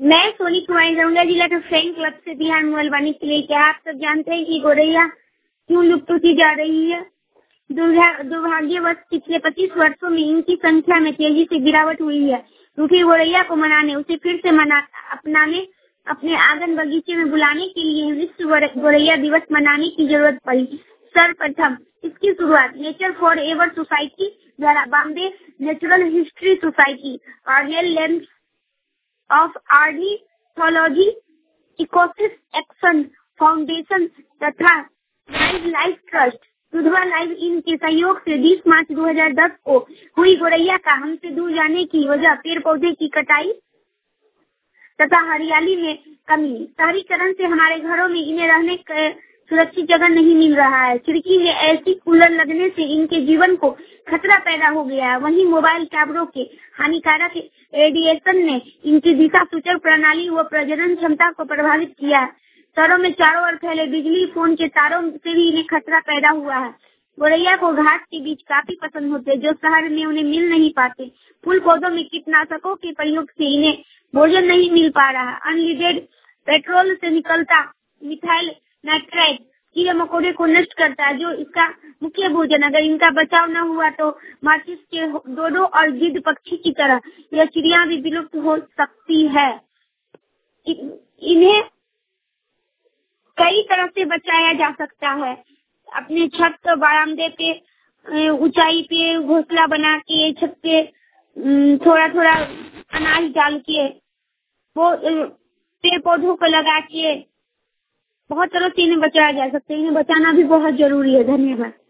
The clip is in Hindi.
मैं सोनी कुमारी दरभंगा जिला के फ्रेंड क्लब से बिहार मोबाइल वाणी के लिए। क्या आप सब जानते हैं कि गौरैया क्यों लुप्त होती जा रही है? दुर्भाग्यवश पिछले 25 वर्षों में इनकी संख्या में तेजी से गिरावट हुई है। रूठी गौरैया को मनाने, उसे फिर से अपनाने, अपने आंगन बगीचे में बुलाने के लिए विश्व गौरैया दिवस मनाने की जरूरत पड़ी। सर्वप्रथम इसकी शुरुआत नेचर फॉर एवर सोसाइटी द्वारा Bombay natural history society, Cornell land of ornithology, Ecosys action foundation तथा wildlife trust Dudhwa live in के सहयोग से 20 मार्च 2010 को हुई गौरैया का हमसे दूर जाने की वजह पेड़ पौधे की कटाई तथा हरियाली में कमी। शहरीकरण से हमारे घरों में इन्हें रहने का सुरक्षित जगह नहीं मिल रहा है। खिड़की में ऐसी कूलर लगने से इनके जीवन को खतरा पैदा हो गया है। वहीं मोबाइल कैमरों के हानिकारक रेडिएशन ने इनकी दिशा सूचक प्रणाली व प्रजनन क्षमता को प्रभावित किया है। शहरों में चारों ओर फैले बिजली फोन के तारों से भी इन्हें खतरा पैदा हुआ है। गौरैया को घास के बीज काफी पसंद होते, जो शहर में उन्हें मिल नहीं पाते। फूल पौधों में कीटनाशकों के प्रयोग से इन्हें भोजन नहीं मिल पा रहा। अनलीडेड पेट्रोल से निकलता मिथाइल नाइट्राइड कीड़े मकोड़े को नष्ट करता है, जो इसका मुख्य भोजन। अगर इनका बचाव न हुआ तो माचिस के डोडो और गिद्ध पक्षी की तरह यह चिड़िया भी विलुप्त हो सकती है। इन्हें कई तरह से बचाया जा सकता है। अपने छत बरामदे पे, ऊंचाई पे घोंसला बना के, छत पे थोड़ा थोड़ा अनाज डाल के, वो पेड़ पौधों को लगा के बहुत तरह से इन्हें बचाया जा सकता है। इन्हें बचाना भी बहुत जरूरी है। धन्यवाद।